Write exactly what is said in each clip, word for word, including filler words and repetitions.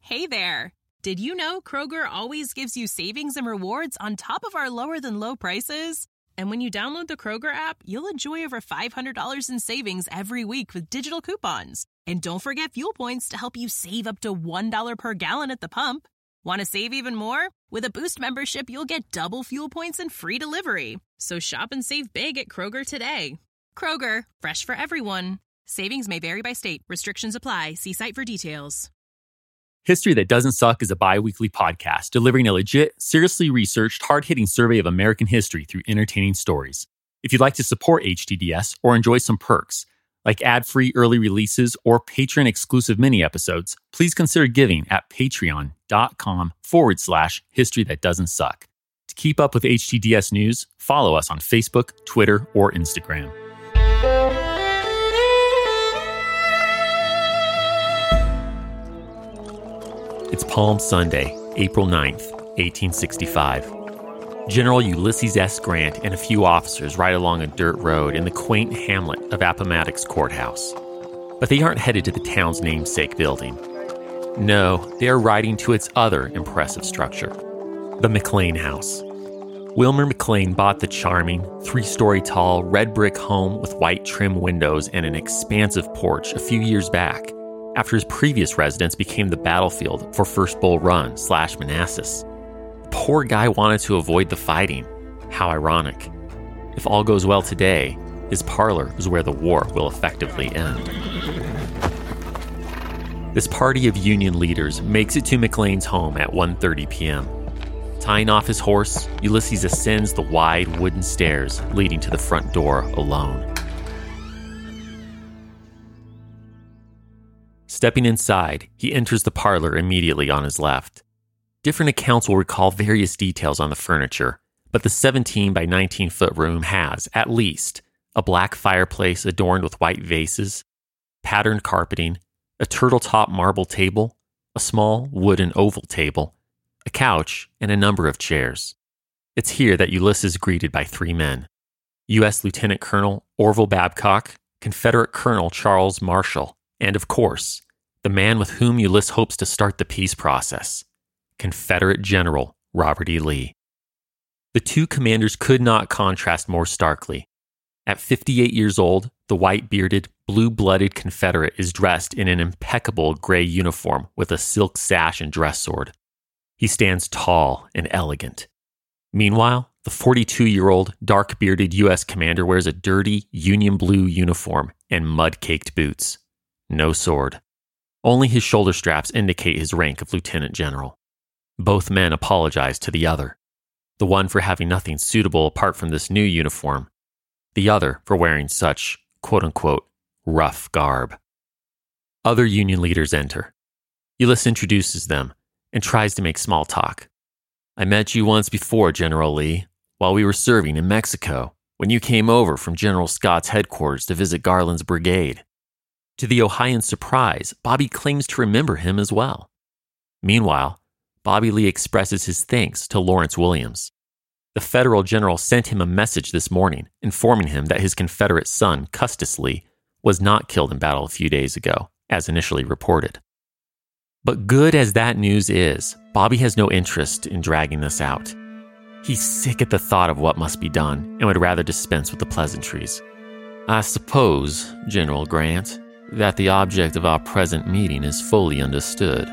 Hey there! Did you know Kroger always gives you savings and rewards on top of our lower-than-low prices? And when you download the Kroger app, you'll enjoy over five hundred dollars in savings every week with digital coupons. And don't forget fuel points to help you save up to one dollar per gallon at the pump. Want to save even more? With a Boost membership, you'll get double fuel points and free delivery. So shop and save big at Kroger today. Kroger, fresh for everyone. Savings may vary by state. Restrictions apply. See site for details. History That Doesn't Suck is a bi-weekly podcast delivering a legit, seriously researched, hard-hitting survey of American history through entertaining stories. If you'd like to support H T D S or enjoy some perks, like ad-free early releases or patron-exclusive mini-episodes, please consider giving at patreon.com forward slash history that doesn't suck. To keep up with H T D S news, follow us on Facebook, Twitter, or Instagram. It's Palm Sunday, April ninth, eighteen sixty-five. General Ulysses S. Grant and a few officers ride along a dirt road in the quaint hamlet of Appomattox Courthouse. But they aren't headed to the town's namesake building. No, they are riding to its other impressive structure, the McLean House. Wilmer McLean bought the charming, three-story tall, red brick home with white trim windows and an expansive porch a few years back, after his previous residence became the battlefield for First Bull Run slash Manassas. The poor guy wanted to avoid the fighting. How ironic. If all goes well today, his parlor is where the war will effectively end. This party of Union leaders makes it to McLean's home at one thirty p.m. Tying off his horse, Ulysses ascends the wide wooden stairs leading to the front door alone. Stepping inside, he enters the parlor immediately on his left. Different accounts will recall various details on the furniture, but the seventeen by nineteen foot room has, at least, a black fireplace adorned with white vases, patterned carpeting, a turtle-top marble table, a small wooden oval table, a couch, and a number of chairs. It's here that Ulysses is greeted by three men: U S Lieutenant Colonel Orville Babcock, Confederate Colonel Charles Marshall, and of course, the man with whom Ulysses hopes to start the peace process, Confederate General Robert E. Lee. The two commanders could not contrast more starkly. At fifty-eight years old, the white-bearded, blue-blooded Confederate is dressed in an impeccable gray uniform with a silk sash and dress sword. He stands tall and elegant. Meanwhile, the forty-two-year-old, dark-bearded U S commander wears a dirty, Union blue uniform and mud-caked boots. No sword. Only his shoulder straps indicate his rank of lieutenant general. Both men apologize to the other. The one for having nothing suitable apart from this new uniform. The other for wearing such, quote-unquote, rough garb. Other Union leaders enter. Ulysses introduces them and tries to make small talk. I met you once before, General Lee, while we were serving in Mexico, when you came over from General Scott's headquarters to visit Garland's brigade. To the Ohioan's surprise, Bobby claims to remember him as well. Meanwhile, Bobby Lee expresses his thanks to Lawrence Williams. The federal general sent him a message this morning informing him that his Confederate son, Custis Lee, was not killed in battle a few days ago, as initially reported. But good as that news is, Bobby has no interest in dragging this out. He's sick at the thought of what must be done and would rather dispense with the pleasantries. I suppose, General Grant, that the object of our present meeting is fully understood.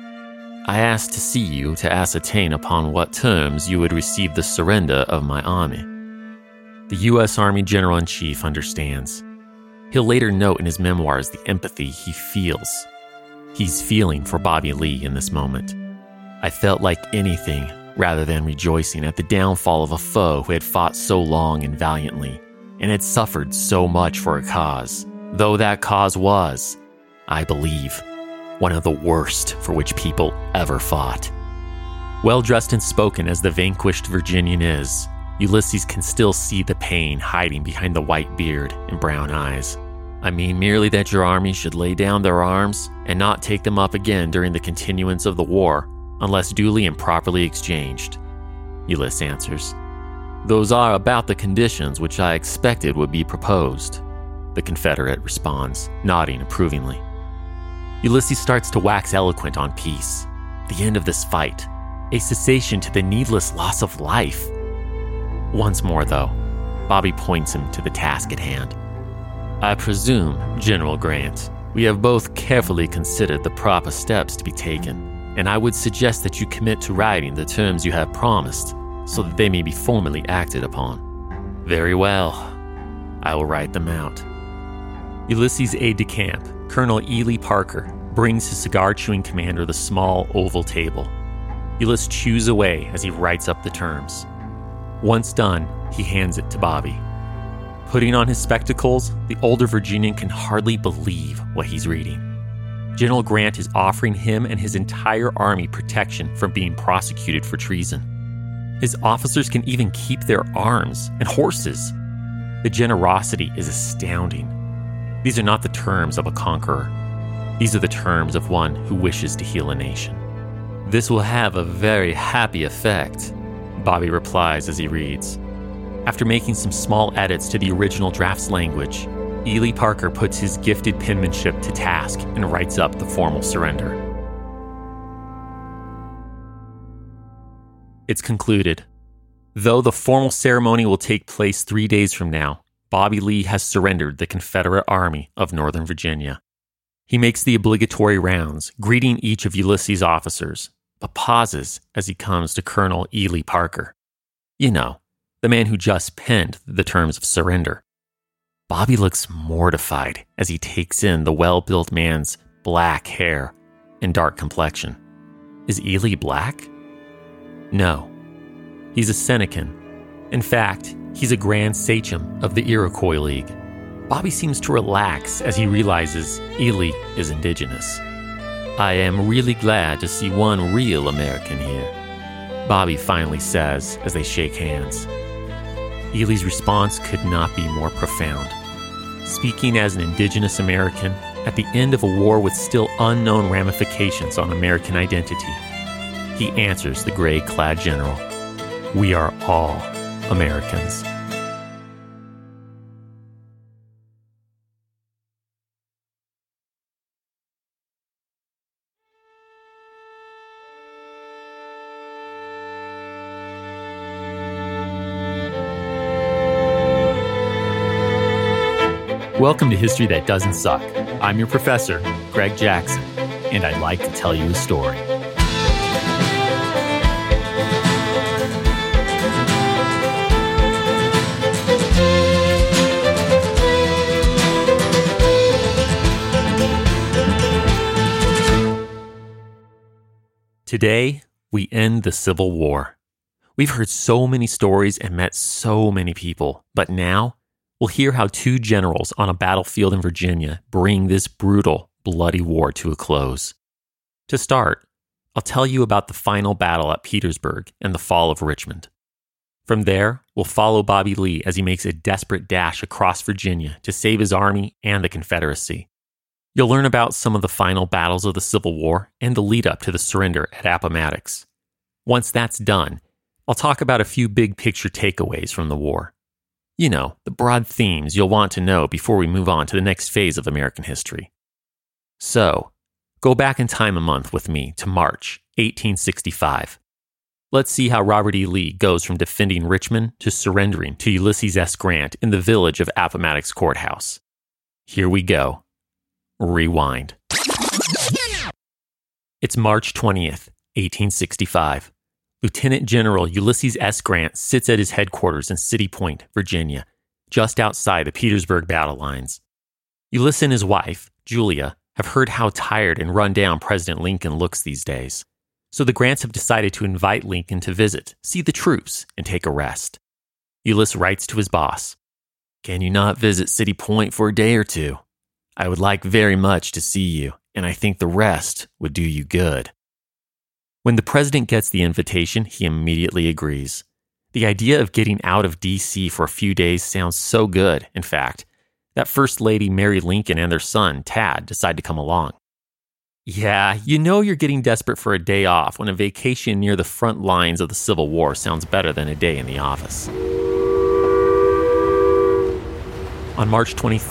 I asked to see you to ascertain upon what terms you would receive the surrender of my army. The U S Army General-in-Chief understands. He'll later note in his memoirs the empathy he feels. He's feeling for Bobby Lee in this moment. I felt like anything rather than rejoicing at the downfall of a foe who had fought so long and valiantly, and had suffered so much for a cause. Though that cause was, I believe, one of the worst for which people ever fought. Well-dressed and spoken as the vanquished Virginian is, Ulysses can still see the pain hiding behind the white beard and brown eyes. I mean merely that your army should lay down their arms and not take them up again during the continuance of the war, unless duly and properly exchanged, Ulysses answers. Those are about the conditions which I expected would be proposed, the Confederate responds, nodding approvingly. Ulysses starts to wax eloquent on peace, the end of this fight, a cessation to the needless loss of life. Once more, though, Bobby points him to the task at hand. I presume, General Grant, we have both carefully considered the proper steps to be taken, and I would suggest that you commit to writing the terms you have promised, so that they may be formally acted upon. Very well. I will write them out. Ulysses' aide-de-camp, Colonel Ely Parker, brings his cigar-chewing commander the small oval table. Ulysses chews away as he writes up the terms. Once done, he hands it to Bobby. Putting on his spectacles, the older Virginian can hardly believe what he's reading. General Grant is offering him and his entire army protection from being prosecuted for treason. His officers can even keep their arms and horses. The generosity is astounding. These are not the terms of a conqueror. These are the terms of one who wishes to heal a nation. This will have a very happy effect, Bobby replies as he reads. After making some small edits to the original draft's language, Ely Parker puts his gifted penmanship to task and writes up the formal surrender. It's concluded. Though the formal ceremony will take place three days from now, Bobby Lee has surrendered the Confederate Army of Northern Virginia. He makes the obligatory rounds, greeting each of Ulysses' officers, but pauses as he comes to Colonel Ely Parker. You know, the man who just penned the terms of surrender. Bobby looks mortified as he takes in the well-built man's black hair and dark complexion. Is Ely black? No. He's a Senecan. In fact, he's a Grand Sachem of the Iroquois League. Bobby seems to relax as he realizes Ely is indigenous. I am really glad to see one real American here, Bobby finally says as they shake hands. Ely's response could not be more profound. Speaking as an indigenous American, at the end of a war with still unknown ramifications on American identity, he answers the gray-clad general, "We are all Americans." Welcome to History That Doesn't Suck. I'm your professor, Greg Jackson, and I'd like to tell you a story. Today, we end the Civil War. We've heard so many stories and met so many people, but now we'll hear how two generals on a battlefield in Virginia bring this brutal, bloody war to a close. To start, I'll tell you about the final battle at Petersburg and the fall of Richmond. From there, we'll follow Bobby Lee as he makes a desperate dash across Virginia to save his army and the Confederacy. You'll learn about some of the final battles of the Civil War and the lead-up to the surrender at Appomattox. Once that's done, I'll talk about a few big-picture takeaways from the war. You know, the broad themes you'll want to know before we move on to the next phase of American history. So, go back in time a month with me to March eighteen sixty-five. Let's see how Robert E. Lee goes from defending Richmond to surrendering to Ulysses S. Grant in the village of Appomattox Courthouse. Here we go. Rewind. It's March twentieth, eighteen sixty-five. Lieutenant General Ulysses S. Grant sits at his headquarters in City Point, Virginia, just outside the Petersburg battle lines. Ulysses and his wife, Julia, have heard how tired and run down President Lincoln looks these days. So the Grants have decided to invite Lincoln to visit, see the troops, and take a rest. Ulysses writes to his boss, "Can you not visit City Point for a day or two? I would like very much to see you, and I think the rest would do you good." When the president gets the invitation, he immediately agrees. The idea of getting out of D C for a few days sounds so good, in fact, that First Lady Mary Lincoln and their son, Tad, decide to come along. Yeah, you know you're getting desperate for a day off when a vacation near the front lines of the Civil War sounds better than a day in the office. On March twenty-third,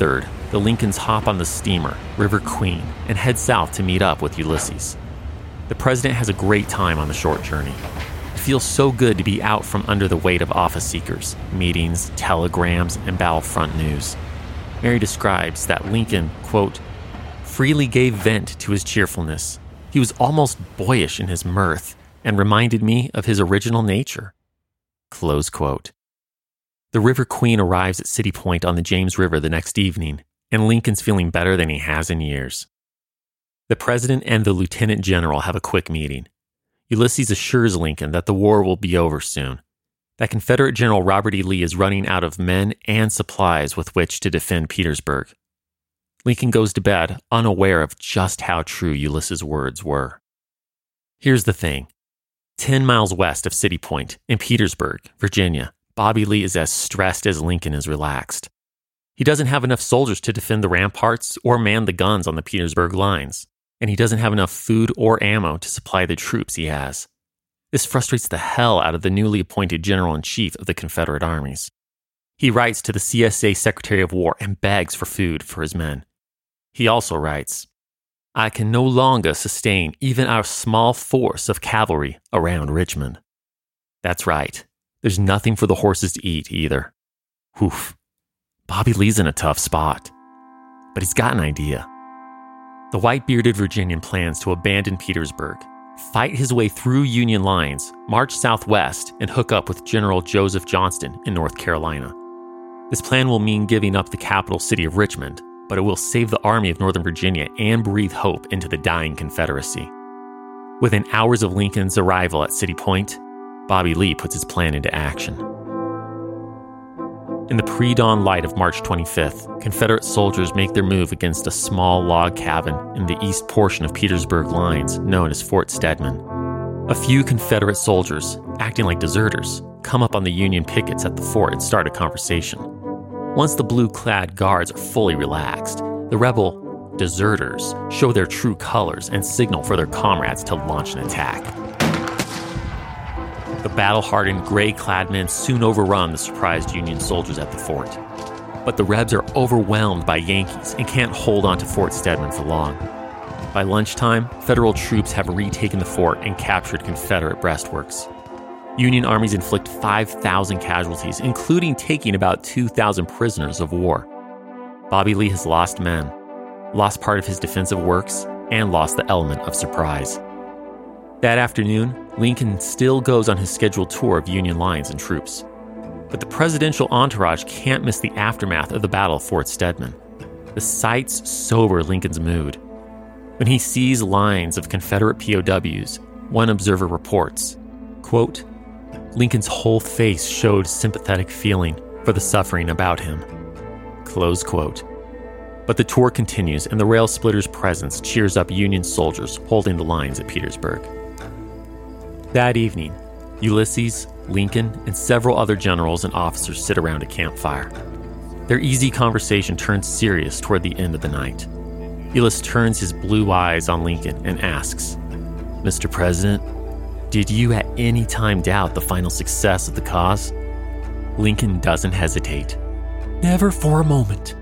the Lincolns hop on the steamer, River Queen, and head south to meet up with Ulysses. The president has a great time on the short journey. It feels so good to be out from under the weight of office seekers, meetings, telegrams, and battlefront news. Mary describes that Lincoln, quote, freely gave vent to his cheerfulness. He was almost boyish in his mirth and reminded me of his original nature. Close quote. The River Queen arrives at City Point on the James River the next evening, and Lincoln's feeling better than he has in years. The president and the lieutenant general have a quick meeting. Ulysses assures Lincoln that the war will be over soon, that Confederate General Robert E. Lee is running out of men and supplies with which to defend Petersburg. Lincoln goes to bed unaware of just how true Ulysses' words were. Here's the thing. Ten miles west of City Point, in Petersburg, Virginia, Bobby Lee is as stressed as Lincoln is relaxed. He doesn't have enough soldiers to defend the ramparts or man the guns on the Petersburg lines, and he doesn't have enough food or ammo to supply the troops he has. This frustrates the hell out of the newly appointed General-in-Chief of the Confederate armies. He writes to the C S A Secretary of War and begs for food for his men. He also writes, I can no longer sustain even our small force of cavalry around Richmond. That's right. There's nothing for the horses to eat either. Whew. Bobby Lee's in a tough spot. But he's got an idea. The white-bearded Virginian plans to abandon Petersburg, fight his way through Union lines, march southwest, and hook up with General Joseph Johnston in North Carolina. This plan will mean giving up the capital city of Richmond, but it will save the Army of Northern Virginia and breathe hope into the dying Confederacy. Within hours of Lincoln's arrival at City Point, Bobby Lee puts his plan into action. In the pre-dawn light of March twenty-fifth, Confederate soldiers make their move against a small log cabin in the east portion of Petersburg lines known as Fort Stedman. A few Confederate soldiers, acting like deserters, come up on the Union pickets at the fort and start a conversation. Once the blue-clad guards are fully relaxed, the rebel deserters show their true colors and signal for their comrades to launch an attack. The battle-hardened, gray-clad men soon overrun the surprised Union soldiers at the fort. But the Rebs are overwhelmed by Yankees and can't hold on to Fort Stedman for long. By lunchtime, Federal troops have retaken the fort and captured Confederate breastworks. Union armies inflict five thousand casualties, including taking about two thousand prisoners of war. Bobby Lee has lost men, lost part of his defensive works, and lost the element of surprise. That afternoon, Lincoln still goes on his scheduled tour of Union lines and troops. But the presidential entourage can't miss the aftermath of the Battle of Fort Stedman. The sights sober Lincoln's mood. When he sees lines of Confederate P O Ws, one observer reports, quote, Lincoln's whole face showed sympathetic feeling for the suffering about him. Close quote. But the tour continues, and the rail splitter's presence cheers up Union soldiers holding the lines at Petersburg. That evening, Ulysses, Lincoln, and several other generals and officers sit around a campfire. Their easy conversation turns serious toward the end of the night. Ulysses turns his blue eyes on Lincoln and asks, Mister President, did you at any time doubt the final success of the cause? Lincoln doesn't hesitate. Never for a moment.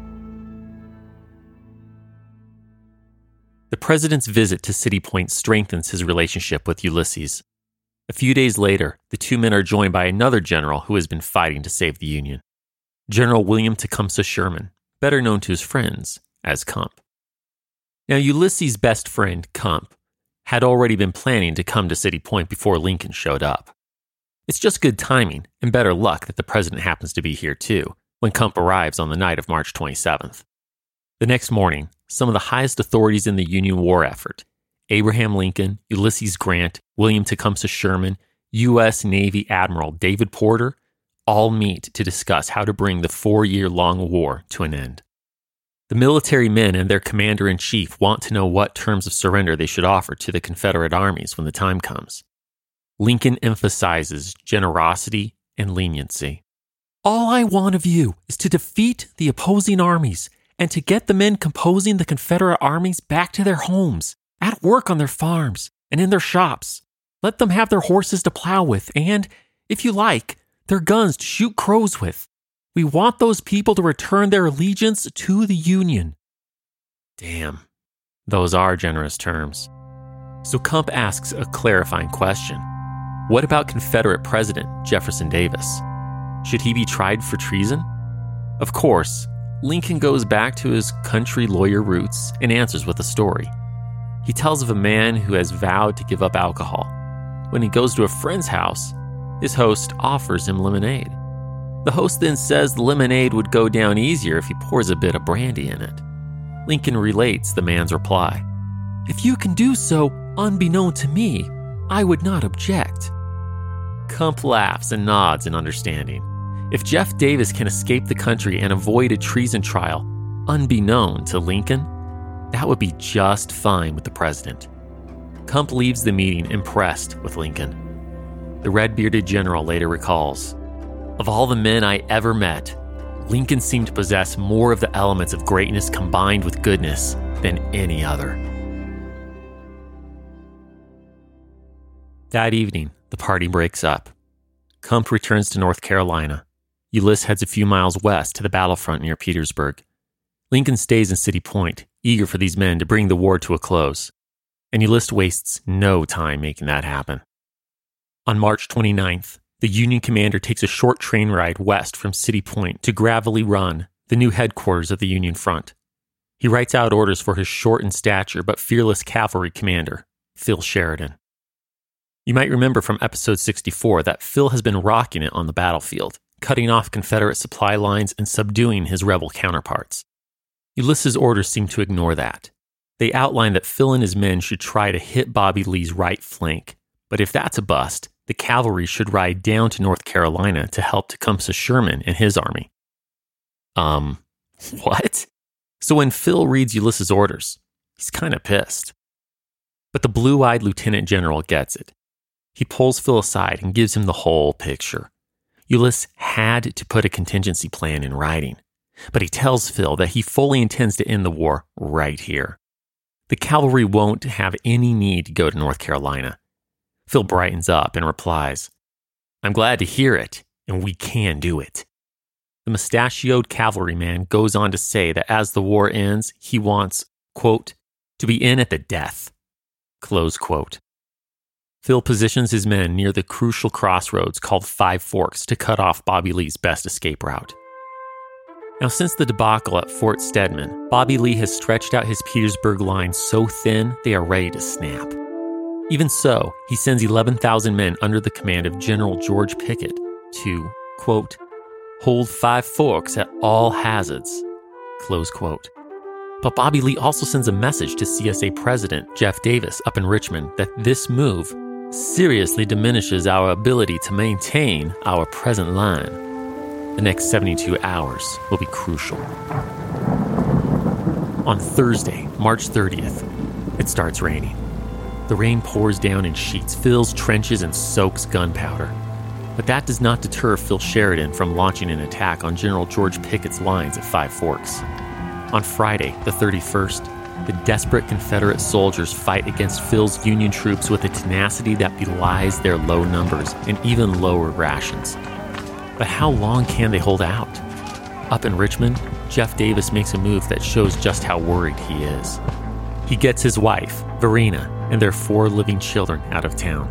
The president's visit to City Point strengthens his relationship with Ulysses. A few days later, the two men are joined by another general who has been fighting to save the Union, General William Tecumseh Sherman, better known to his friends as Cump. Now, Ulysses' best friend, Cump, had already been planning to come to City Point before Lincoln showed up. It's just good timing and better luck that the president happens to be here too, when Cump arrives on the night of March twenty-seventh. The next morning, some of the highest authorities in the Union war effort, Abraham Lincoln, Ulysses Grant, William Tecumseh Sherman, U S Navy Admiral David Porter, all meet to discuss how to bring the four-year-long war to an end. The military men and their commander-in-chief want to know what terms of surrender they should offer to the Confederate armies when the time comes. Lincoln emphasizes generosity and leniency. All I want of you is to defeat the opposing armies and to get the men composing the Confederate armies back to their homes, at work on their farms and in their shops. Let them have their horses to plow with and, if you like, their guns to shoot crows with. We want those people to return their allegiance to the Union. Damn, those are generous terms. So Kump asks a clarifying question. What about Confederate President Jefferson Davis? Should he be tried for treason? Of course, Lincoln goes back to his country lawyer roots and answers with a story. He tells of a man who has vowed to give up alcohol. When he goes to a friend's house, his host offers him lemonade. The host then says the lemonade would go down easier if he pours a bit of brandy in it. Lincoln relates the man's reply. If you can do so unbeknown to me, I would not object. Kump laughs and nods in understanding. If Jeff Davis can escape the country and avoid a treason trial, unbeknown to Lincoln, that would be just fine with the president. Kump leaves the meeting impressed with Lincoln. The red-bearded general later recalls, of all the men I ever met, Lincoln seemed to possess more of the elements of greatness combined with goodness than any other. That evening, the party breaks up. Kump returns to North Carolina. Ulysses heads a few miles west to the battlefront near Petersburg. Lincoln stays in City Point, eager for these men to bring the war to a close. And Ulysses wastes no time making that happen. On March twenty-ninth, the Union commander takes a short train ride west from City Point to Gravelly Run, the new headquarters of the Union front. He writes out orders for his short in stature but fearless cavalry commander, Phil Sheridan. You might remember from episode sixty-four that Phil has been rocking it on the battlefield, cutting off Confederate supply lines and subduing his rebel counterparts. Ulysses' orders seem to ignore that. They outline that Phil and his men should try to hit Bobby Lee's right flank, but if that's a bust, the cavalry should ride down to North Carolina to help Tecumseh Sherman and his army. Um, what? So when Phil reads Ulysses' orders, he's kind of pissed. But the blue-eyed lieutenant general gets it. He pulls Phil aside and gives him the whole picture. Ulysses had to put a contingency plan in writing, but he tells Phil that he fully intends to end the war right here. The cavalry won't have any need to go to North Carolina. Phil brightens up and replies, I'm glad to hear it, and we can do it. The mustachioed cavalryman goes on to say that as the war ends, he wants, quote, to be in at the death, close quote. Phil positions his men near the crucial crossroads called Five Forks to cut off Bobby Lee's best escape route. Now, since the debacle at Fort Stedman, Bobby Lee has stretched out his Petersburg lines so thin they are ready to snap. Even so, he sends eleven thousand men under the command of General George Pickett to, quote, hold Five Forks at all hazards, close quote. But Bobby Lee also sends a message to C S A President Jeff Davis up in Richmond that this move seriously diminishes our ability to maintain our present line. The next seventy-two hours will be crucial. On Thursday, March thirtieth, it starts raining. The rain pours down in sheets, fills trenches, and soaks gunpowder. But that does not deter Phil Sheridan from launching an attack on General George Pickett's lines at Five Forks. On Friday, the thirty-first, the desperate Confederate soldiers fight against Phil's Union troops with a tenacity that belies their low numbers and even lower rations. But how long can they hold out? Up in Richmond, Jeff Davis makes a move that shows just how worried he is. He gets his wife, Verena, and their four living children out of town.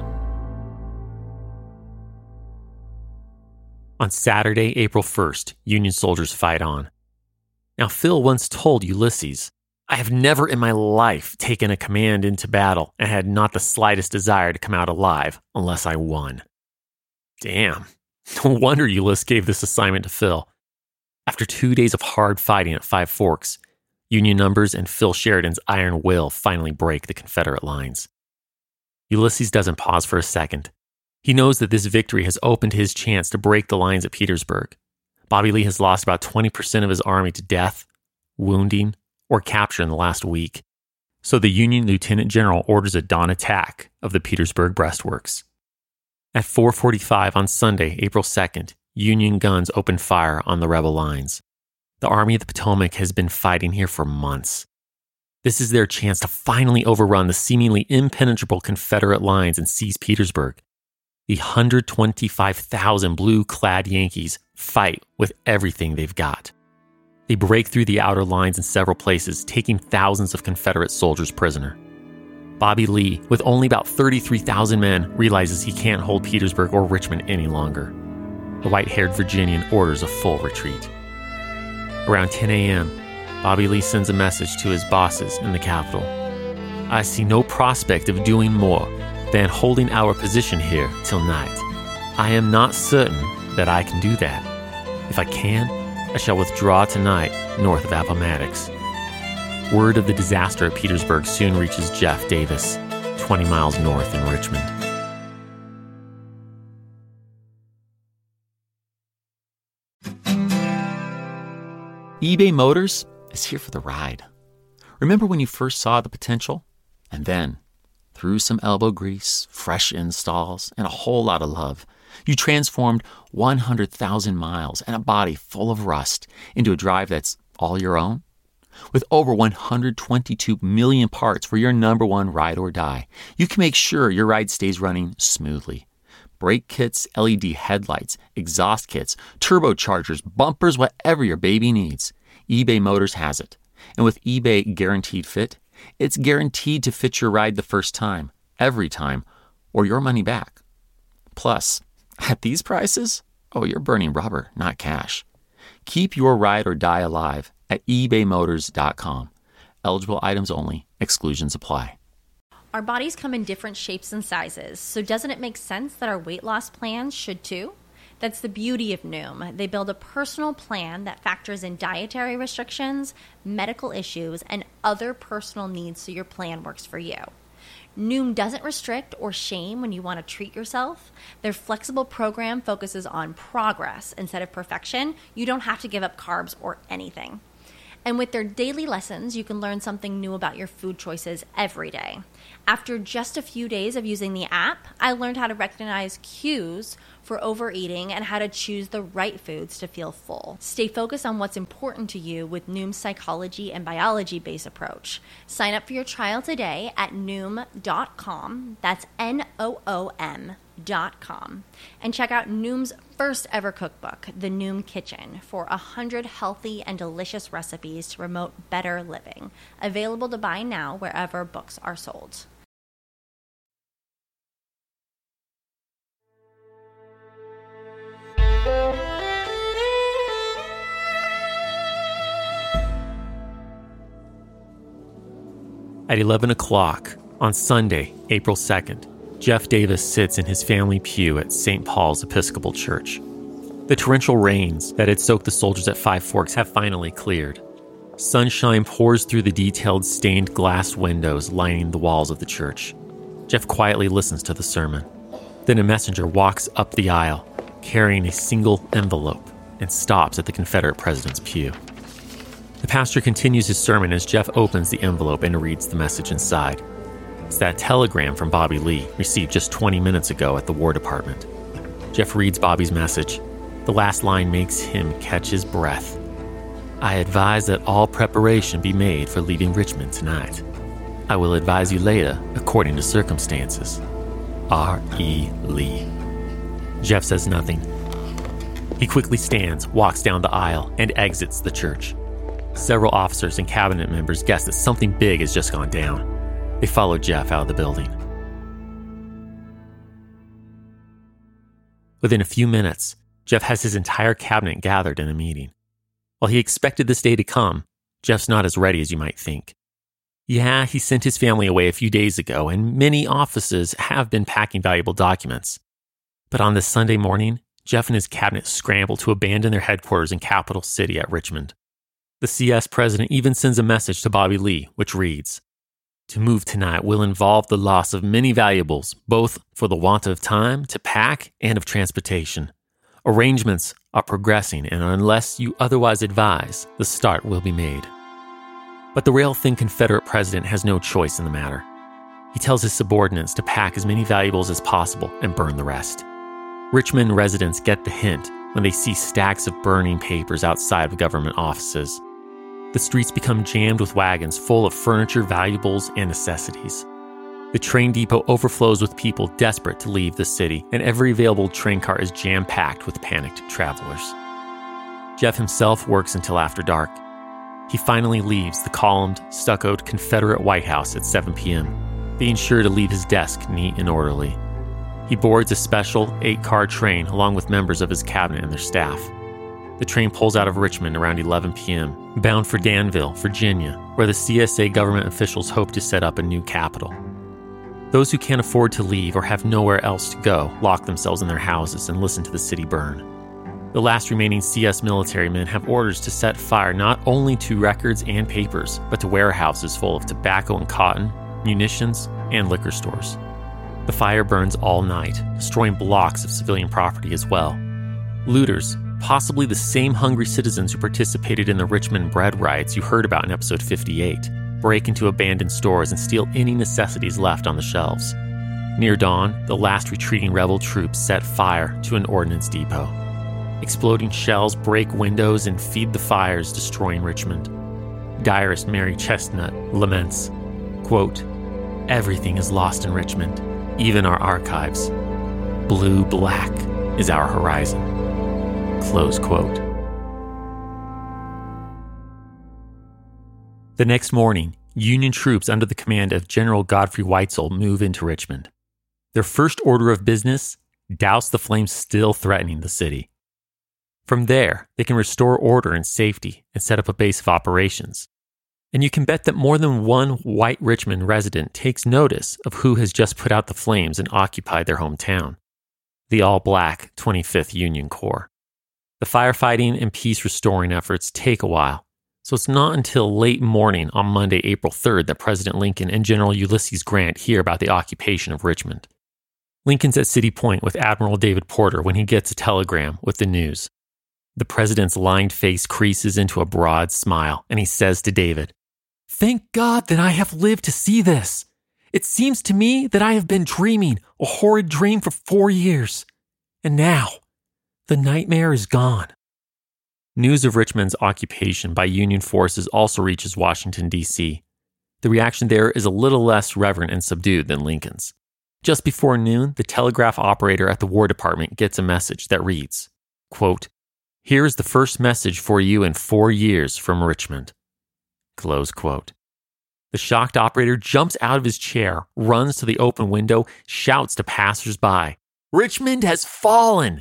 On Saturday, April first, Union soldiers fight on. Now, Phil once told Ulysses, I have never in my life taken a command into battle and had not the slightest desire to come out alive unless I won. Damn. No wonder Ulysses gave this assignment to Phil. After two days of hard fighting at Five Forks, Union numbers and Phil Sheridan's iron will finally break the Confederate lines. Ulysses doesn't pause for a second. He knows that this victory has opened his chance to break the lines at Petersburg. Bobby Lee has lost about twenty percent of his army to death, wounding, or capture in the last week. So the Union Lieutenant General orders a dawn attack of the Petersburg breastworks. At four forty-five on Sunday, April second, Union guns open fire on the rebel lines. The Army of the Potomac has been fighting here for months. This is their chance to finally overrun the seemingly impenetrable Confederate lines and seize Petersburg. The one hundred twenty-five thousand blue-clad Yankees fight with everything they've got. They break through the outer lines in several places, taking thousands of Confederate soldiers prisoner. Bobby Lee, with only about thirty-three thousand men, realizes he can't hold Petersburg or Richmond any longer. The white-haired Virginian orders a full retreat. Around ten a.m., Bobby Lee sends a message to his bosses in the capital. I see no prospect of doing more than holding our position here till night. I am not certain that I can do that. If I can, I shall withdraw tonight north of Appomattox. Word of the disaster at Petersburg soon reaches Jeff Davis, twenty miles north in Richmond. eBay Motors is here for the ride. Remember when you first saw the potential? And then, through some elbow grease, fresh installs, and a whole lot of love, you transformed one hundred thousand miles and a body full of rust into a drive that's all your own? With over one hundred twenty-two million parts for your number one ride or die, you can make sure your ride stays running smoothly. Brake kits, L E D headlights, exhaust kits, turbochargers, bumpers, whatever your baby needs, eBay Motors has it. And with eBay Guaranteed Fit, it's guaranteed to fit your ride the first time, every time, or your money back. Plus, at these prices, oh, you're burning rubber, not cash. Keep your ride or die alive at ebay motors dot com. Eligible items only. Exclusions apply. Our bodies come in different shapes and sizes, so doesn't it make sense that our weight loss plans should too? That's the beauty of Noom. They build a personal plan that factors in dietary restrictions, medical issues, and other personal needs so your plan works for you. Noom doesn't restrict or shame when you want to treat yourself. Their flexible program focuses on progress instead of perfection. You don't have to give up carbs or anything. And with their daily lessons, you can learn something new about your food choices every day. After just a few days of using the app, I learned how to recognize cues for overeating and how to choose the right foods to feel full. Stay focused on what's important to you with Noom's psychology and biology-based approach. Sign up for your trial today at noom dot com. That's N O O M dot com. And check out Noom's first ever cookbook, The Noom Kitchen, for one hundred healthy and delicious recipes to promote better living. Available to buy now wherever books are sold. At eleven o'clock on Sunday, April second, Jeff Davis sits in his family pew at Saint Paul's Episcopal Church. The torrential rains that had soaked the soldiers at Five Forks have finally cleared. Sunshine pours through the detailed stained glass windows lining the walls of the church. Jeff quietly listens to the sermon. Then a messenger walks up the aisle, carrying a single envelope, and stops at the Confederate president's pew. The pastor continues his sermon as Jeff opens the envelope and reads the message inside. It's that telegram from Bobby Lee, received just twenty minutes ago at the War Department. Jeff reads Bobby's message. The last line makes him catch his breath. I advise that all preparation be made for leaving Richmond tonight. I will advise you later, according to circumstances. R E. Lee. Jeff says nothing. He quickly stands, walks down the aisle, and exits the church. Several officers and cabinet members guess that something big has just gone down. They follow Jeff out of the building. Within a few minutes, Jeff has his entire cabinet gathered in a meeting. While he expected this day to come, Jeff's not as ready as you might think. Yeah, he sent his family away a few days ago, and many offices have been packing valuable documents. But on this Sunday morning, Jeff and his cabinet scramble to abandon their headquarters in Capital City at Richmond. The C S president even sends a message to Bobby Lee, which reads, "To move tonight will involve the loss of many valuables, both for the want of time to pack and of transportation. Arrangements are progressing, and unless you otherwise advise, the start will be made." But the rail-thin Confederate president has no choice in the matter. He tells his subordinates to pack as many valuables as possible and burn the rest. Richmond residents get the hint when they see stacks of burning papers outside of government offices. The streets become jammed with wagons full of furniture, valuables, and necessities. The train depot overflows with people desperate to leave the city, and every available train car is jam-packed with panicked travelers. Jeff himself works until after dark. He finally leaves the columned, stuccoed Confederate White House at seven p.m., being sure to leave his desk neat and orderly. He boards a special eight-car train along with members of his cabinet and their staff. The train pulls out of Richmond around eleven p.m., bound for Danville, Virginia, where the C S A government officials hope to set up a new capital. Those who can't afford to leave or have nowhere else to go lock themselves in their houses and listen to the city burn. The last remaining C S military men have orders to set fire not only to records and papers, but to warehouses full of tobacco and cotton, munitions, and liquor stores. The fire burns all night, destroying blocks of civilian property as well. Looters, possibly the same hungry citizens who participated in the Richmond bread riots you heard about in episode fifty-eight, break into abandoned stores and steal any necessities left on the shelves. Near dawn, the last retreating rebel troops set fire to an ordnance depot. Exploding shells break windows and feed the fires, destroying Richmond. Diarist Mary Chestnut laments, quote, "Everything is lost in Richmond, even our archives. Blue-black is our horizon." Close quote. The next morning, Union troops under the command of General Godfrey Weitzel move into Richmond. Their first order of business, douse the flames still threatening the city. From there, they can restore order and safety and set up a base of operations. And you can bet that more than one white Richmond resident takes notice of who has just put out the flames and occupied their hometown: the all-black twenty-fifth Union Corps. The firefighting and peace-restoring efforts take a while, so it's not until late morning on Monday, April third, that President Lincoln and General Ulysses Grant hear about the occupation of Richmond. Lincoln's at City Point with Admiral David Porter when he gets a telegram with the news. The president's lined face creases into a broad smile, and he says to David, "Thank God that I have lived to see this. It seems to me that I have been dreaming a horrid dream for four years. And now, the nightmare is gone." News of Richmond's occupation by Union forces also reaches Washington, D C. The reaction there is a little less reverent and subdued than Lincoln's. Just before noon, the telegraph operator at the War Department gets a message that reads, quote, "Here is the first message for you in four years from Richmond." Close quote. The shocked operator jumps out of his chair, runs to the open window, shouts to passers-by, "Richmond has fallen!"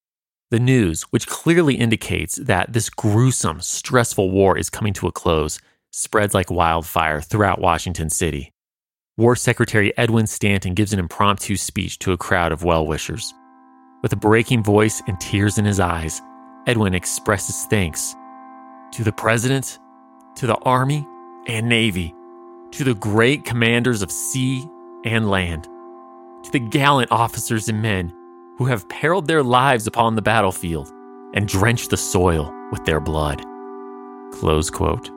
The news, which clearly indicates that this gruesome, stressful war is coming to a close, spreads like wildfire throughout Washington city. War Secretary Edwin Stanton gives an impromptu speech to a crowd of well-wishers. With a breaking voice and tears in his eyes, Edwin expresses thanks to the President, to the Army and Navy, to the great commanders of sea and land, to the gallant officers and men who have periled their lives upon the battlefield and drenched the soil with their blood. Close quote.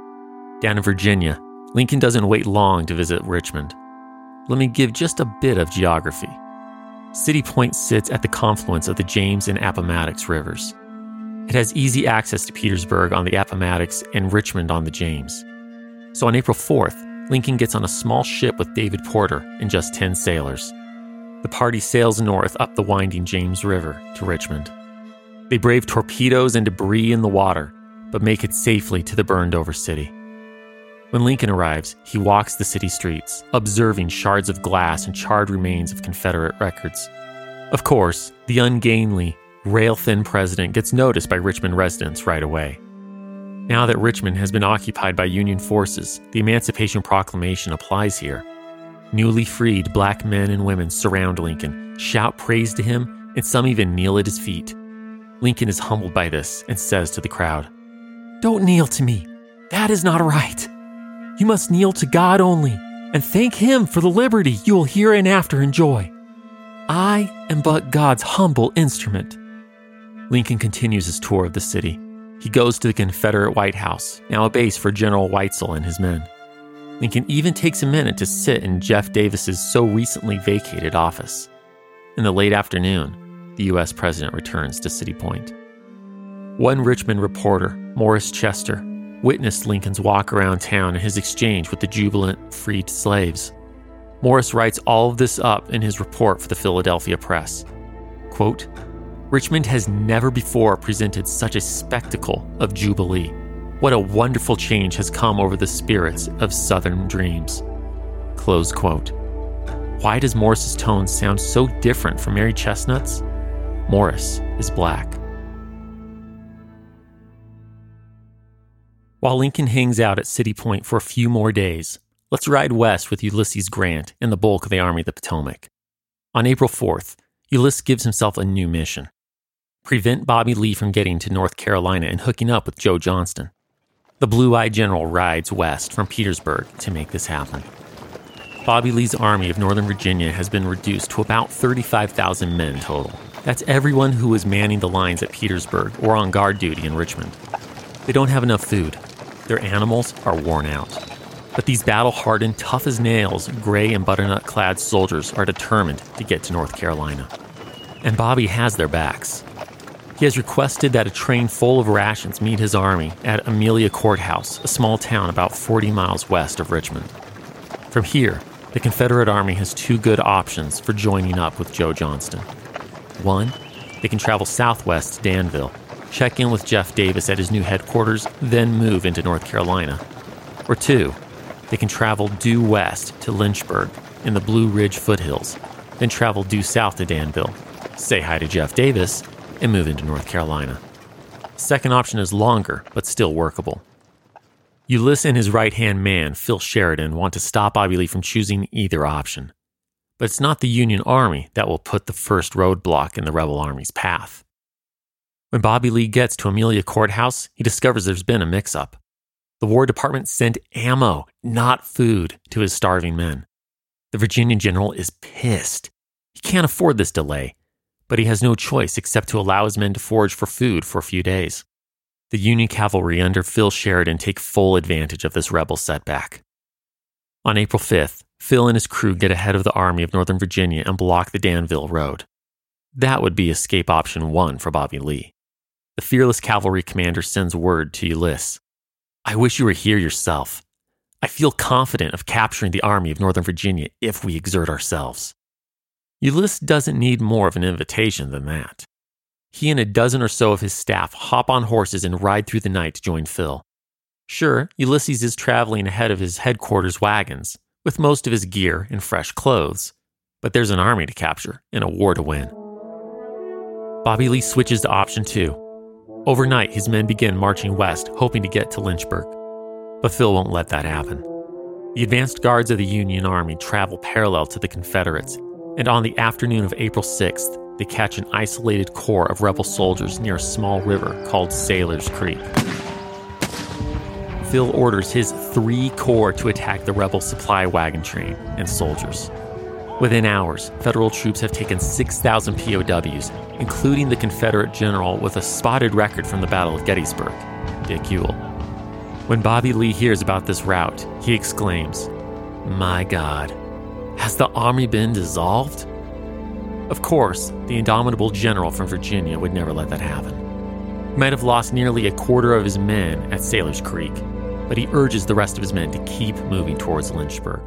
Down in Virginia, Lincoln doesn't wait long to visit Richmond. Let me give just a bit of geography. City Point sits at the confluence of the James and Appomattox rivers. It has easy access to Petersburg on the Appomattox and Richmond on the James. So on April fourth, Lincoln gets on a small ship with David Porter and just ten sailors. The party sails north up the winding James River to Richmond. They brave torpedoes and debris in the water, but make it safely to the burned-over city. When Lincoln arrives, he walks the city streets, observing shards of glass and charred remains of Confederate records. Of course, the ungainly, rail-thin president gets noticed by Richmond residents right away. Now that Richmond has been occupied by Union forces, the Emancipation Proclamation applies here. Newly freed black men and women surround Lincoln, shout praise to him, and some even kneel at his feet. Lincoln is humbled by this and says to the crowd, "Don't kneel to me. That is not right. You must kneel to God only and thank Him for the liberty you will hereinafter enjoy. I am but God's humble instrument." Lincoln continues his tour of the city. He goes to the Confederate White House, now a base for General Weitzel and his men. Lincoln even takes a minute to sit in Jeff Davis's so recently vacated office. In the late afternoon, the U S president returns to City Point. One Richmond reporter, Morris Chester, witnessed Lincoln's walk around town and his exchange with the jubilant freed slaves. Morris writes all of this up in his report for the Philadelphia Press. Quote, Richmond has never before presented such a spectacle of jubilee. What a wonderful change has come over the spirits of Southern dreams." Close quote. Why does Morris's tone sound so different from Mary Chestnut's? Morris is black. While Lincoln hangs out at City Point for a few more days, let's ride west with Ulysses Grant and the bulk of the Army of the Potomac. On April fourth, Ulysses gives himself a new mission: prevent Bobby Lee from getting to North Carolina and hooking up with Joe Johnston. The blue-eyed general rides west from Petersburg to make this happen. Bobby Lee's Army of Northern Virginia has been reduced to about thirty-five thousand men total. That's everyone who was manning the lines at Petersburg or on guard duty in Richmond. They don't have enough food. Their animals are worn out. But these battle-hardened, tough-as-nails, gray and butternut-clad soldiers are determined to get to North Carolina. And Bobby has their backs. He has requested that a train full of rations meet his army at Amelia Courthouse, a small town about forty miles west of Richmond. From here, the Confederate Army has two good options for joining up with Joe Johnston. One, they can travel southwest to Danville, check in with Jeff Davis at his new headquarters, then move into North Carolina. Or two, they can travel due west to Lynchburg in the Blue Ridge foothills, then travel due south to Danville, say hi to Jeff Davis, and move into North Carolina. Second option is longer, but still workable. Ulysses and his right-hand man, Phil Sheridan, want to stop Bobby Lee from choosing either option. But it's not the Union Army that will put the first roadblock in the rebel army's path. When Bobby Lee gets to Amelia Courthouse, he discovers there's been a mix-up. The War Department sent ammo, not food, to his starving men. The Virginian general is pissed. He can't afford this delay, but he has no choice except to allow his men to forage for food for a few days. The Union cavalry under Phil Sheridan take full advantage of this rebel setback. On April fifth, Phil and his crew get ahead of the Army of Northern Virginia and block the Danville Road. That would be escape option one for Bobby Lee. The fearless cavalry commander sends word to Ulysses. "I wish you were here yourself. I feel confident of capturing the Army of Northern Virginia if we exert ourselves." Ulysses doesn't need more of an invitation than that. He and a dozen or so of his staff hop on horses and ride through the night to join Phil. Sure, Ulysses is traveling ahead of his headquarters wagons, with most of his gear and fresh clothes, but there's an army to capture and a war to win. Bobby Lee switches to option two. Overnight, his men begin marching west, hoping to get to Lynchburg. But Phil won't let that happen. The advanced guards of the Union Army travel parallel to the Confederates, and on the afternoon of April sixth, they catch an isolated corps of rebel soldiers near a small river called Sailor's Creek. Phil orders his three corps to attack the rebel supply wagon train and soldiers. Within hours, Federal troops have taken six thousand P O Ws, including the Confederate general with a spotted record from the Battle of Gettysburg, Dick Ewell. When Bobby Lee hears about this rout, he exclaims, "My God, has the army been dissolved?" Of course, the indomitable general from Virginia would never let that happen. He might have lost nearly a quarter of his men at Sailor's Creek, but he urges the rest of his men to keep moving towards Lynchburg.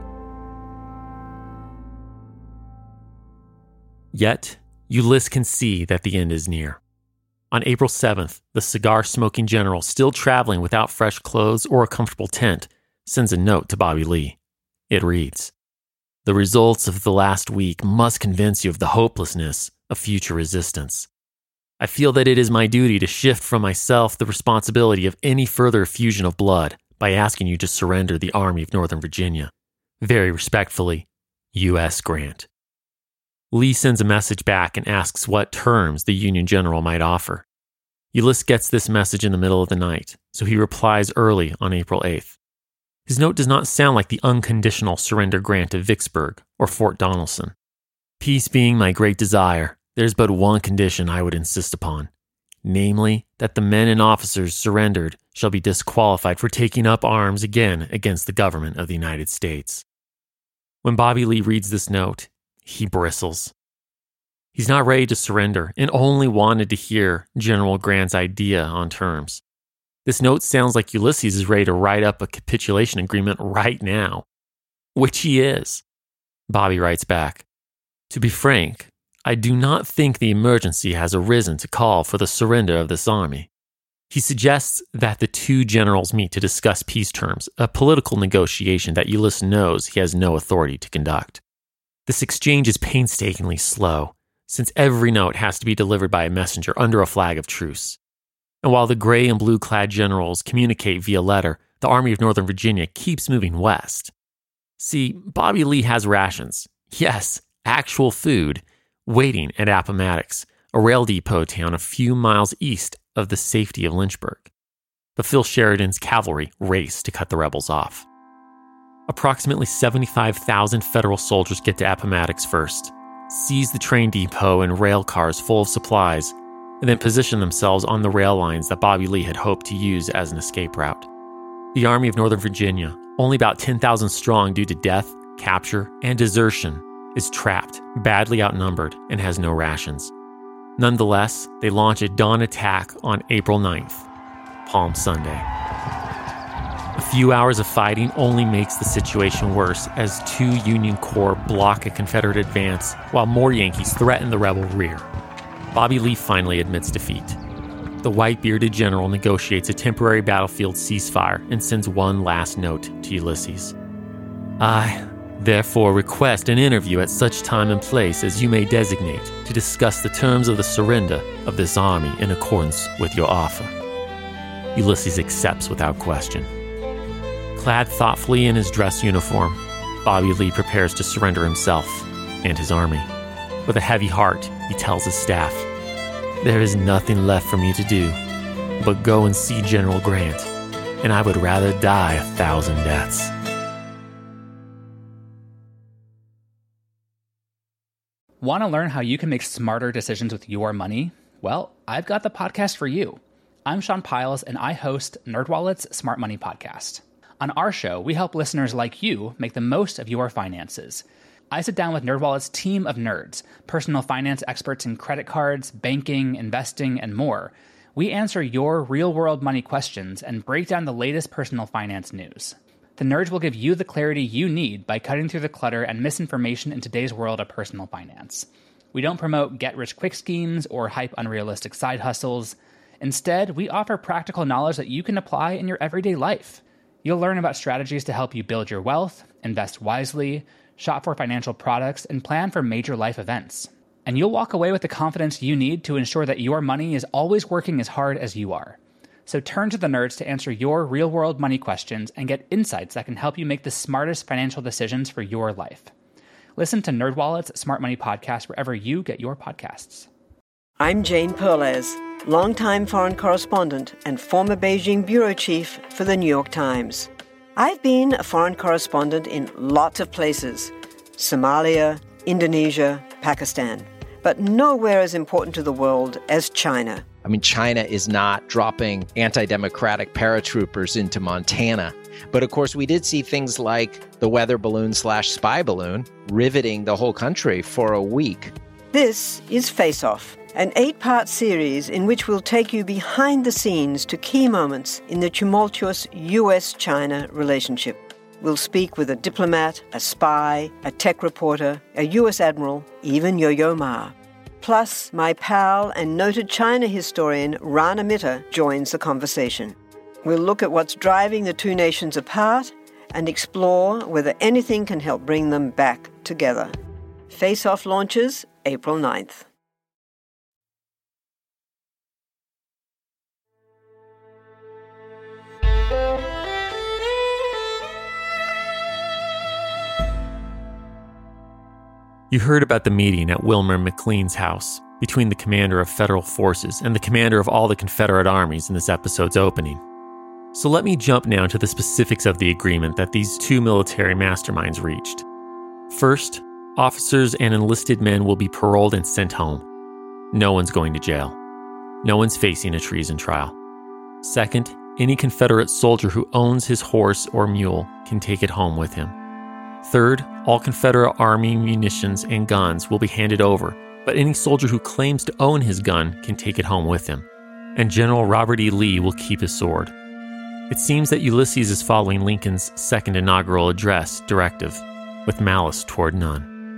Yet, Ulysses can see that the end is near. On April seventh, the cigar-smoking general, still traveling without fresh clothes or a comfortable tent, sends a note to Bobby Lee. It reads, "The results of the last week must convince you of the hopelessness of future resistance. I feel that it is my duty to shift from myself the responsibility of any further effusion of blood by asking you to surrender the Army of Northern Virginia. Very respectfully, U S Grant." Lee sends a message back and asks what terms the Union general might offer. Ulysses gets this message in the middle of the night, so he replies early on April eighth. His note does not sound like the unconditional surrender grant of Vicksburg or Fort Donelson. "Peace being my great desire, there's but one condition I would insist upon, namely that the men and officers surrendered shall be disqualified for taking up arms again against the government of the United States." When Bobby Lee reads this note, he bristles. He's not ready to surrender and only wanted to hear General Grant's idea on terms. This note sounds like Ulysses is ready to write up a capitulation agreement right now, which he is. Bobby writes back, "To be frank, I do not think the emergency has arisen to call for the surrender of this army. He suggests that the two generals meet to discuss peace terms, a political negotiation that Ulysses knows he has no authority to conduct. This exchange is painstakingly slow, since every note has to be delivered by a messenger under a flag of truce. And while the gray and blue-clad generals communicate via letter, the Army of Northern Virginia keeps moving west. See, Bobby Lee has rations, yes, actual food, waiting at Appomattox, a rail depot town a few miles east of the safety of Lynchburg. But Phil Sheridan's cavalry race to cut the rebels off. Approximately seventy-five thousand federal soldiers get to Appomattox first, seize the train depot and rail cars full of supplies, and then position themselves on the rail lines that Bobby Lee had hoped to use as an escape route. The Army of Northern Virginia, only about ten thousand strong due to death, capture, and desertion, is trapped, badly outnumbered, and has no rations. Nonetheless, they launch a dawn attack on April ninth, Palm Sunday. A few hours of fighting only makes the situation worse as two Union Corps block a Confederate advance while more Yankees threaten the rebel rear. Bobby Lee finally admits defeat. The white-bearded general negotiates a temporary battlefield ceasefire and sends one last note to Ulysses. I, therefore, request an interview at such time and place as you may designate to discuss the terms of the surrender of this army in accordance with your offer. Ulysses accepts without question. Clad thoughtfully in his dress uniform, Bobby Lee prepares to surrender himself and his army. With a heavy heart, he tells his staff, "There is nothing left for me to do but go and see General Grant, and I would rather die a thousand deaths." Want to learn how you can make smarter decisions with your money? Well, I've got the podcast for you. I'm Sean Piles, and I host NerdWallet's Smart Money Podcast. On our show, we help listeners like you make the most of your finances. I sit down with NerdWallet's team of nerds, personal finance experts in credit cards, banking, investing, and more. We answer your real-world money questions and break down the latest personal finance news. The nerds will give you the clarity you need by cutting through the clutter and misinformation in today's world of personal finance. We don't promote get-rich-quick schemes or hype unrealistic side hustles. Instead, we offer practical knowledge that you can apply in your everyday life. You'll learn about strategies to help you build your wealth, invest wisely, shop for financial products, and plan for major life events. And you'll walk away with the confidence you need to ensure that your money is always working as hard as you are. So turn to the nerds to answer your real-world money questions and get insights that can help you make the smartest financial decisions for your life. Listen to NerdWallet's Smart Money Podcast wherever you get your podcasts. I'm Jane Perlez, longtime foreign correspondent and former Beijing bureau chief for the New York Times. I've been a foreign correspondent in lots of places: Somalia, Indonesia, Pakistan, but nowhere as important to the world as China. I mean, China is not dropping anti-democratic paratroopers into Montana. But of course, we did see things like the weather balloon slash spy balloon riveting the whole country for a week. This is Face Off, an eight-part series in which we'll take you behind the scenes to key moments in the tumultuous U S China relationship. We'll speak with a diplomat, a spy, a tech reporter, a U S admiral, even Yo-Yo Ma. Plus, my pal and noted China historian Rana Mitter joins the conversation. We'll look at what's driving the two nations apart and explore whether anything can help bring them back together. Face Off launches April ninth. You heard about the meeting at Wilmer McLean's house between the commander of federal forces and the commander of all the Confederate armies in this episode's opening. So let me jump now to the specifics of the agreement that these two military masterminds reached. First, officers and enlisted men will be paroled and sent home. No one's going to jail. No one's facing a treason trial. Second, any Confederate soldier who owns his horse or mule can take it home with him. Third, all Confederate Army munitions and guns will be handed over, but any soldier who claims to own his gun can take it home with him. And General Robert E. Lee will keep his sword. It seems that Ulysses is following Lincoln's second inaugural address directive, with malice toward none.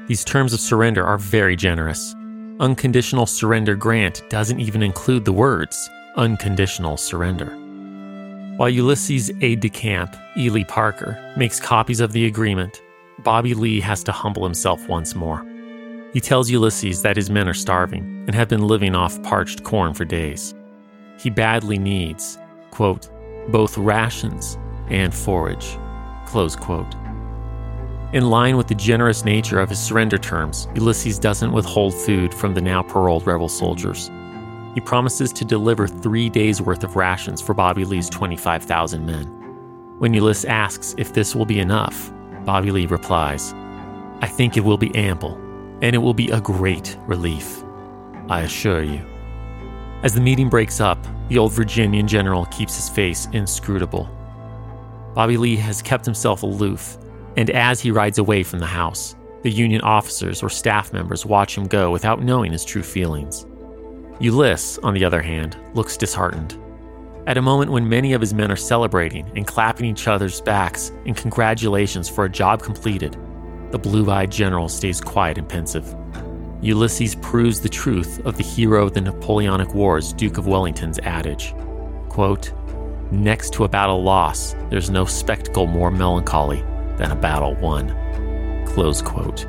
These terms of surrender are very generous. Unconditional surrender grant doesn't even include the words unconditional surrender. While Ulysses' aide-de-camp, Ely Parker, makes copies of the agreement, Bobby Lee has to humble himself once more. He tells Ulysses that his men are starving and have been living off parched corn for days. He badly needs, quote, both rations and forage, close quote. In line with the generous nature of his surrender terms, Ulysses doesn't withhold food from the now paroled rebel soldiers. He promises to deliver three days' worth of rations for Bobby Lee's twenty-five thousand men. When Ulysses asks if this will be enough, Bobby Lee replies, I think it will be ample, and it will be a great relief, I assure you. As the meeting breaks up, the old Virginian general keeps his face inscrutable. Bobby Lee has kept himself aloof, and as he rides away from the house, the Union officers or staff members watch him go without knowing his true feelings. Ulysses, on the other hand, looks disheartened. At a moment when many of his men are celebrating and clapping each other's backs in congratulations for a job completed, the blue-eyed general stays quiet and pensive. Ulysses proves the truth of the hero of the Napoleonic Wars, Duke of Wellington's adage, quote, next to a battle lost, there's no spectacle more melancholy than a battle won, close quote.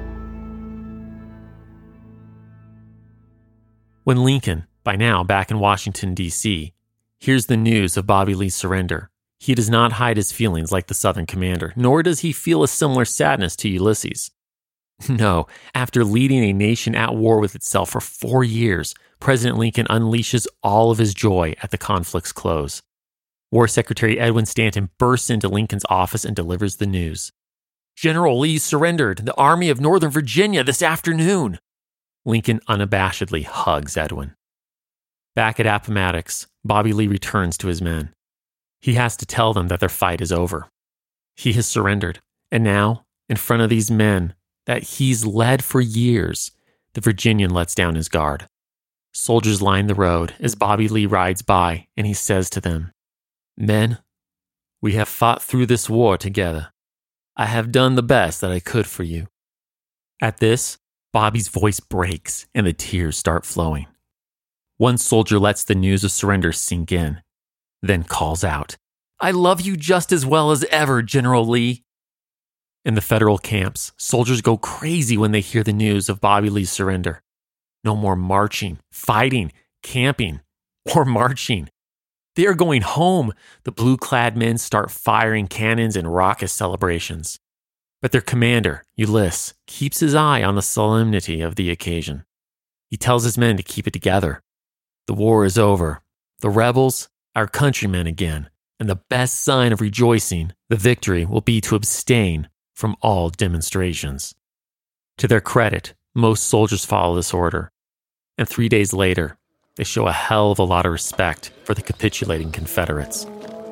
When Lincoln, by now back in Washington, D C, hears the news of Bobby Lee's surrender, he does not hide his feelings like the Southern commander, nor does he feel a similar sadness to Ulysses. No, after leading a nation at war with itself for four years, President Lincoln unleashes all of his joy at the conflict's close. War Secretary Edwin Stanton bursts into Lincoln's office and delivers the news. General Lee surrendered the Army of Northern Virginia this afternoon. Lincoln unabashedly hugs Edwin. Back at Appomattox, Bobby Lee returns to his men. He has to tell them that their fight is over. He has surrendered, and now, in front of these men that he's led for years, the Virginian lets down his guard. Soldiers line the road as Bobby Lee rides by, and he says to them, Men, we have fought through this war together. I have done the best that I could for you. At this, Bobby's voice breaks and the tears start flowing. One soldier lets the news of surrender sink in, then calls out, I love you just as well as ever, General Lee. In the federal camps, soldiers go crazy when they hear the news of Bobby Lee's surrender. No more marching, fighting, camping, or marching. They are going home. The blue-clad men start firing cannons and raucous celebrations. But their commander, Ulysses, keeps his eye on the solemnity of the occasion. He tells his men to keep it together. The war is over. The rebels, our countrymen again, and the best sign of rejoicing, the victory, will be to abstain from all demonstrations. To their credit, most soldiers follow this order, and three days later, they show a hell of a lot of respect for the capitulating Confederates.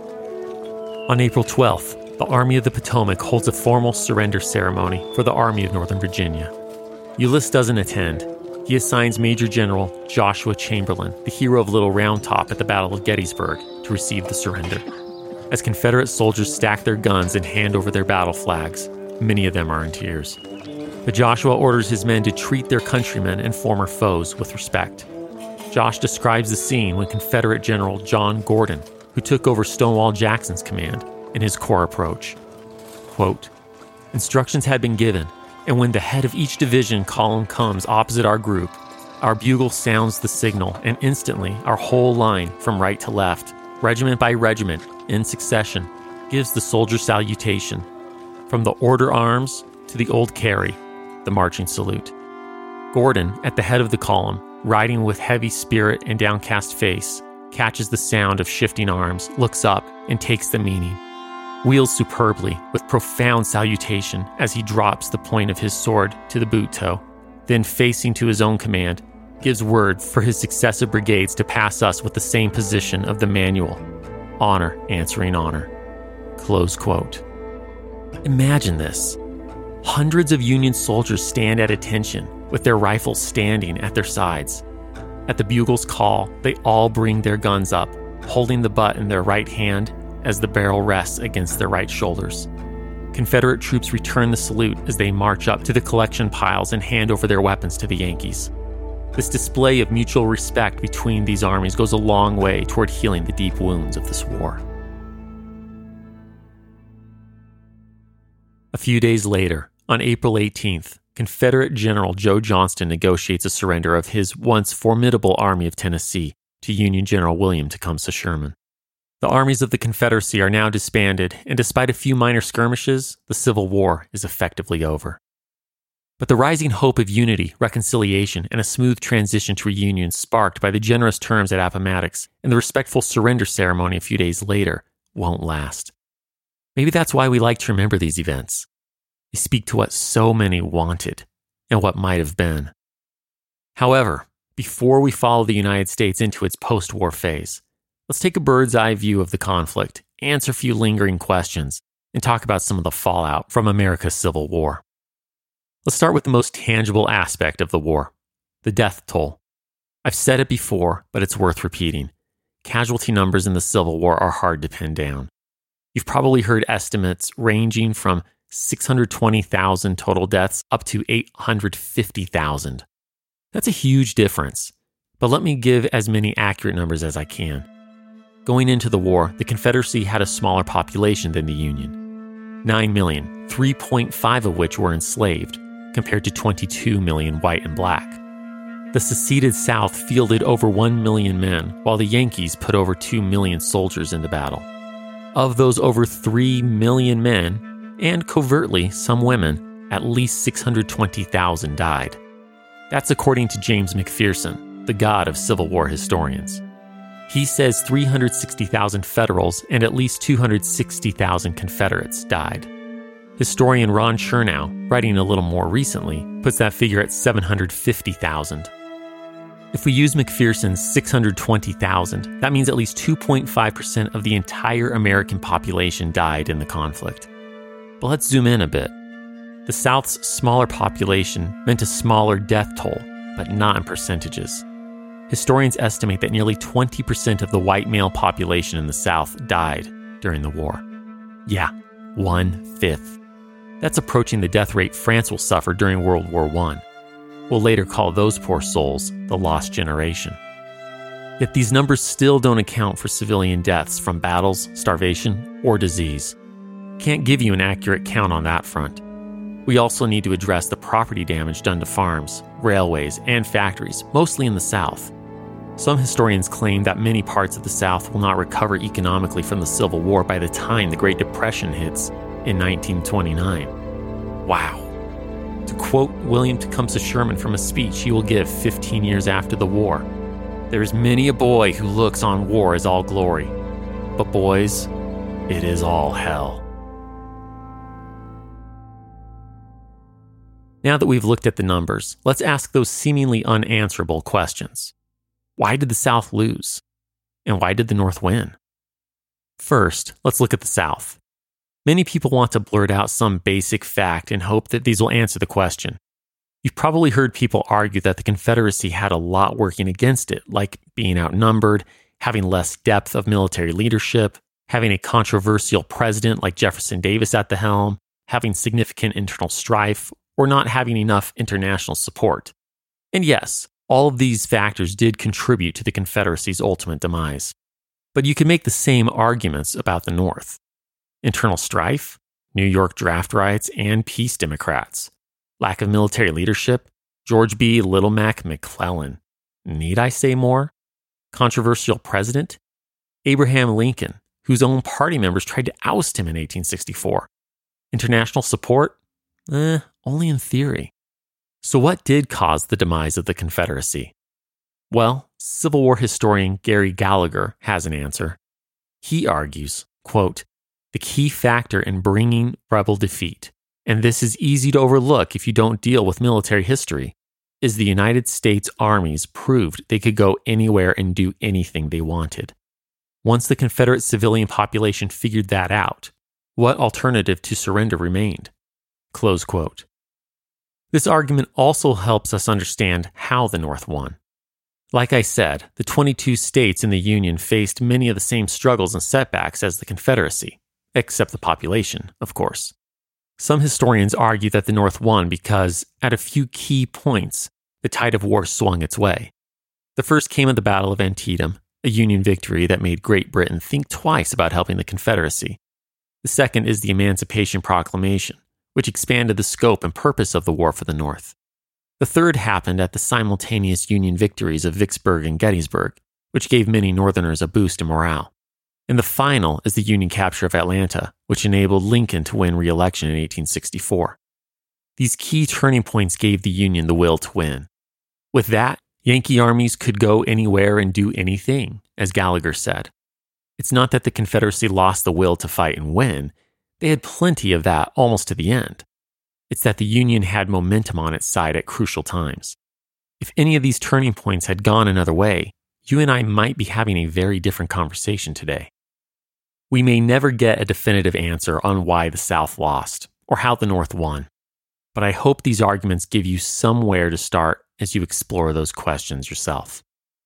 On April twelfth, the Army of the Potomac holds a formal surrender ceremony for the Army of Northern Virginia. Ulysses doesn't attend. He assigns Major General Joshua Chamberlain, the hero of Little Round Top at the Battle of Gettysburg, to receive the surrender. As Confederate soldiers stack their guns and hand over their battle flags, many of them are in tears. But Joshua orders his men to treat their countrymen and former foes with respect. Josh describes the scene when Confederate General John Gordon, who took over Stonewall Jackson's command, in his corps approach. Quote, instructions had been given, and when the head of each division column comes opposite our group, our bugle sounds the signal, and instantly our whole line from right to left, regiment by regiment, in succession, gives the soldier salutation, from the order arms to the old carry, the marching salute. Gordon, at the head of the column, riding with heavy spirit and downcast face, catches the sound of shifting arms, looks up, and takes the meaning. Wheels superbly with profound salutation as he drops the point of his sword to the boot toe, then facing to his own command, gives word for his successive brigades to pass us with the same position of the manual, honor answering honor. Close quote. Imagine this. Hundreds of Union soldiers stand at attention with their rifles standing at their sides. At the bugle's call, they all bring their guns up, holding the butt in their right hand as the barrel rests against their right shoulders. Confederate troops return the salute as they march up to the collection piles and hand over their weapons to the Yankees. This display of mutual respect between these armies goes a long way toward healing the deep wounds of this war. A few days later, on April eighteenth, Confederate General Joe Johnston negotiates a surrender of his once formidable Army of Tennessee to Union General William Tecumseh Sherman. The armies of the Confederacy are now disbanded, and despite a few minor skirmishes, the Civil War is effectively over. But the rising hope of unity, reconciliation, and a smooth transition to reunion sparked by the generous terms at Appomattox and the respectful surrender ceremony a few days later won't last. Maybe that's why we like to remember these events. They speak to what so many wanted and what might have been. However, before we follow the United States into its post-war phase, let's take a bird's-eye view of the conflict, answer a few lingering questions, and talk about some of the fallout from America's Civil War. Let's start with the most tangible aspect of the war, the death toll. I've said it before, but it's worth repeating. Casualty numbers in the Civil War are hard to pin down. You've probably heard estimates ranging from six hundred twenty thousand total deaths up to eight hundred fifty thousand. That's a huge difference, but let me give as many accurate numbers as I can. Going into the war, the Confederacy had a smaller population than the Union. nine million, three point five of which were enslaved, compared to twenty-two million white and black. The seceded South fielded over one million men, while the Yankees put over two million soldiers into battle. Of those over three million men, and covertly some women, at least six hundred twenty thousand died. That's according to James McPherson, the god of Civil War historians. He says three hundred sixty thousand Federals and at least two hundred sixty thousand Confederates died. Historian Ron Chernow, writing a little more recently, puts that figure at seven hundred fifty thousand. If we use McPherson's six hundred twenty thousand, that means at least two point five percent of the entire American population died in the conflict. But let's zoom in a bit. The South's smaller population meant a smaller death toll, but not in percentages. Historians estimate that nearly twenty percent of the white male population in the South died during the war. Yeah, one-fifth. That's approaching the death rate France will suffer during World War One. We'll later call those poor souls the lost generation. Yet these numbers still don't account for civilian deaths from battles, starvation, or disease. Can't give you an accurate count on that front. We also need to address the property damage done to farms, railways, and factories, mostly in the South. Some historians claim that many parts of the South will not recover economically from the Civil War by the time the Great Depression hits in nineteen twenty-nine. Wow. To quote William Tecumseh Sherman from a speech he will give fifteen years after the war, "There is many a boy who looks on war as all glory, but boys, it is all hell." Now that we've looked at the numbers, let's ask those seemingly unanswerable questions. Why did the South lose? And why did the North win? First, let's look at the South. Many people want to blurt out some basic fact and hope that these will answer the question. You've probably heard people argue that the Confederacy had a lot working against it, like being outnumbered, having less depth of military leadership, having a controversial president like Jefferson Davis at the helm, having significant internal strife, or not having enough international support. And yes, all of these factors did contribute to the Confederacy's ultimate demise. But you can make the same arguments about the North. Internal strife, New York draft riots, and peace Democrats. Lack of military leadership, George B. Little Mac McClellan. Need I say more? Controversial president, Abraham Lincoln, whose own party members tried to oust him in eighteen sixty-four. International support? Eh, only in theory. So what did cause the demise of the Confederacy? Well, Civil War historian Gary Gallagher has an answer. He argues, quote, "The key factor in bringing rebel defeat, and this is easy to overlook if you don't deal with military history, is the United States armies proved they could go anywhere and do anything they wanted. Once the Confederate civilian population figured that out, what alternative to surrender remained?" Close quote. This argument also helps us understand how the North won. Like I said, the twenty-two states in the Union faced many of the same struggles and setbacks as the Confederacy, except the population, of course. Some historians argue that the North won because, at a few key points, the tide of war swung its way. The first came at the Battle of Antietam, a Union victory that made Great Britain think twice about helping the Confederacy. The second is the Emancipation Proclamation, which expanded the scope and purpose of the war for the North. The third happened at the simultaneous Union victories of Vicksburg and Gettysburg, which gave many Northerners a boost in morale. And the final is the Union capture of Atlanta, which enabled Lincoln to win re-election in eighteen sixty-four. These key turning points gave the Union the will to win. With that, Yankee armies could go anywhere and do anything, as Gallagher said. It's not that the Confederacy lost the will to fight and win. They had plenty of that almost to the end. It's that the Union had momentum on its side at crucial times. If any of these turning points had gone another way, you and I might be having a very different conversation today. We may never get a definitive answer on why the South lost or how the North won, but I hope these arguments give you somewhere to start as you explore those questions yourself.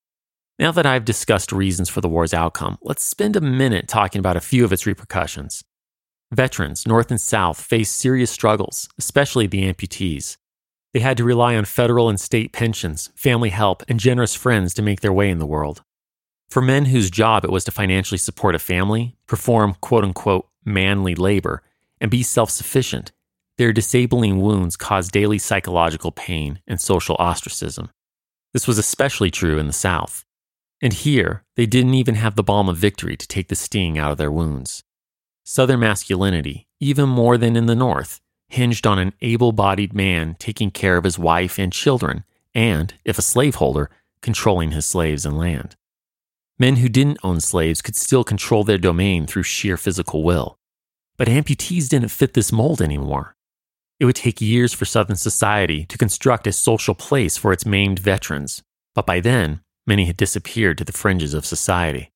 Now that I've discussed reasons for the war's outcome, let's spend a minute talking about a few of its repercussions. Veterans, North and South, faced serious struggles, especially the amputees. They had to rely on federal and state pensions, family help, and generous friends to make their way in the world. For men whose job it was to financially support a family, perform quote-unquote manly labor, and be self-sufficient, their disabling wounds caused daily psychological pain and social ostracism. This was especially true in the South. And here, they didn't even have the balm of victory to take the sting out of their wounds. Southern masculinity, even more than in the North, hinged on an able-bodied man taking care of his wife and children, and, if a slaveholder, controlling his slaves and land. Men who didn't own slaves could still control their domain through sheer physical will. But amputees didn't fit this mold anymore. It would take years for Southern society to construct a social place for its maimed veterans, but by then, many had disappeared to the fringes of society.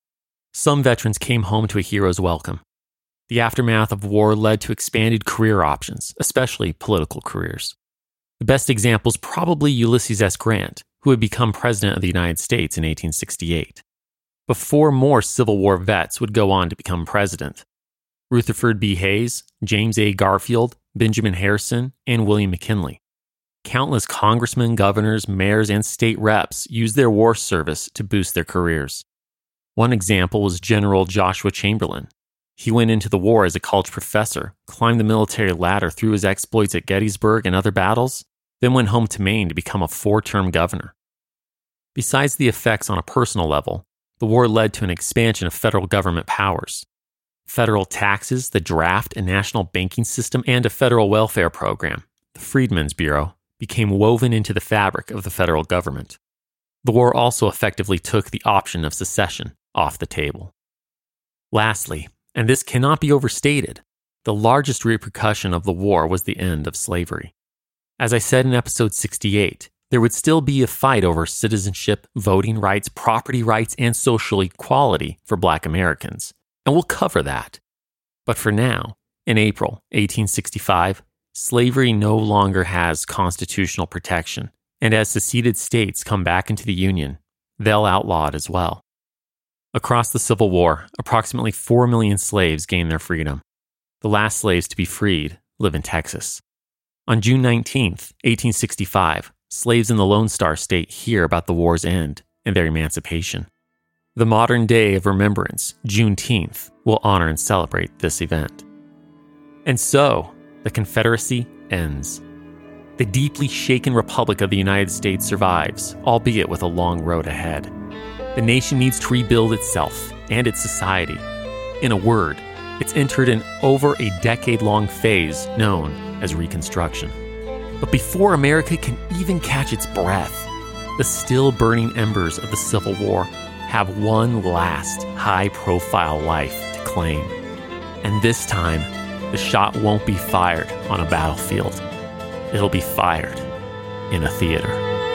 Some veterans came home to a hero's welcome. The aftermath of war led to expanded career options, especially political careers. The best example is probably Ulysses S. Grant, who had become President of the United States in eighteen sixty-eight. But four more Civil War vets would go on to become president. Rutherford B. Hayes, James A. Garfield, Benjamin Harrison, and William McKinley. Countless congressmen, governors, mayors, and state reps used their war service to boost their careers. One example was General Joshua Chamberlain. He went into the war as a college professor, climbed the military ladder through his exploits at Gettysburg and other battles, then went home to Maine to become a four-term governor. Besides the effects on a personal level, the war led to an expansion of federal government powers. Federal taxes, the draft and national banking system, and a federal welfare program, the Freedmen's Bureau, became woven into the fabric of the federal government. The war also effectively took the option of secession off the table. Lastly, and this cannot be overstated, the largest repercussion of the war was the end of slavery. As I said in episode sixty-eight, there would still be a fight over citizenship, voting rights, property rights, and social equality for Black Americans, and we'll cover that. But for now, in April eighteen sixty-five, slavery no longer has constitutional protection, and as seceded states come back into the Union, they'll outlaw it as well. Across the Civil War, approximately four million slaves gained their freedom. The last slaves to be freed live in Texas. On June nineteenth, eighteen sixty-five, slaves in the Lone Star State hear about the war's end and their emancipation. The modern day of remembrance, Juneteenth, will honor and celebrate this event. And so, the Confederacy ends. The deeply shaken Republic of the United States survives, albeit with a long road ahead. The nation needs to rebuild itself and its society. In a word, it's entered an over a decade-long phase known as Reconstruction. But before America can even catch its breath, the still burning embers of the Civil War have one last high-profile life to claim. And this time, the shot won't be fired on a battlefield. It'll be fired in a theater.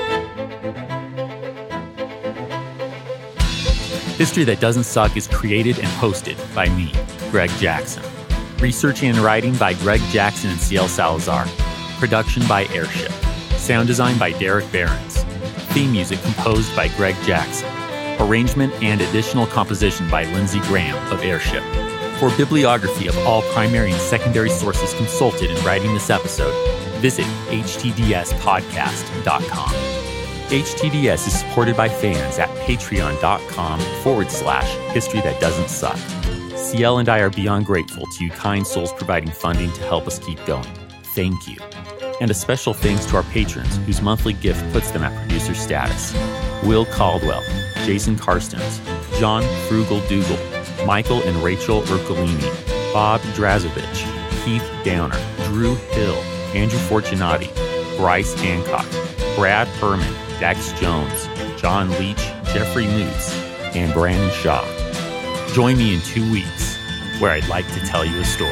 History That Doesn't Suck is created and hosted by me, Greg Jackson. Researching and writing by Greg Jackson and C L Salazar. Production by Airship. Sound design by Derek Behrens. Theme music composed by Greg Jackson. Arrangement and additional composition by Lindsey Graham of Airship. For bibliography of all primary and secondary sources consulted in writing this episode, visit h t d s podcast dot com. H T D S is supported by fans at patreon.com forward slash history that doesn't suck. C L and I are beyond grateful to you kind souls providing funding to help us keep going. Thank you. And a special thanks to our patrons whose monthly gift puts them at producer status. Will Caldwell, Jason Karstens, John Frugal Dougal, Michael and Rachel Ercolini, Bob Drazovich, Keith Downer, Drew Hill, Andrew Fortunati, Bryce Hancock, Brad Herman, Dax Jones, John Leach, Jeffrey Moots, and Brandon Shaw. Join me in two weeks, where I'd like to tell you a story.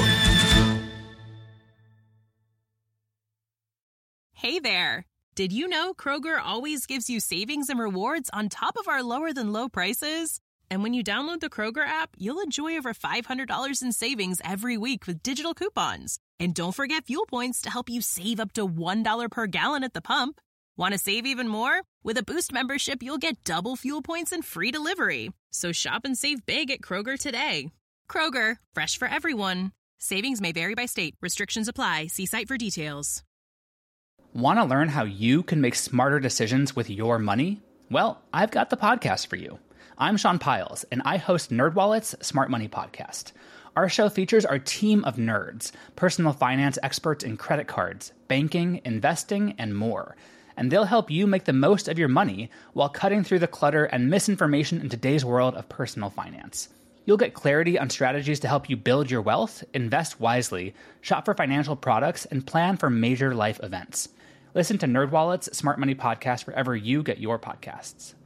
Hey there! Did you know Kroger always gives you savings and rewards on top of our lower-than-low prices? And when you download the Kroger app, you'll enjoy over five hundred dollars in savings every week with digital coupons. And don't forget fuel points to help you save up to one dollar per gallon at the pump. Want to save even more? With a Boost membership, you'll get double fuel points and free delivery. So shop and save big at Kroger today. Kroger, fresh for everyone. Savings may vary by state. Restrictions apply. See site for details. Want to learn how you can make smarter decisions with your money? Well, I've got the podcast for you. I'm Sean Piles, and I host NerdWallet's Smart Money Podcast. Our show features our team of nerds, personal finance experts in credit cards, banking, investing, and more. And they'll help you make the most of your money while cutting through the clutter and misinformation in today's world of personal finance. You'll get clarity on strategies to help you build your wealth, invest wisely, shop for financial products, and plan for major life events. Listen to NerdWallet's Smart Money Podcast wherever you get your podcasts.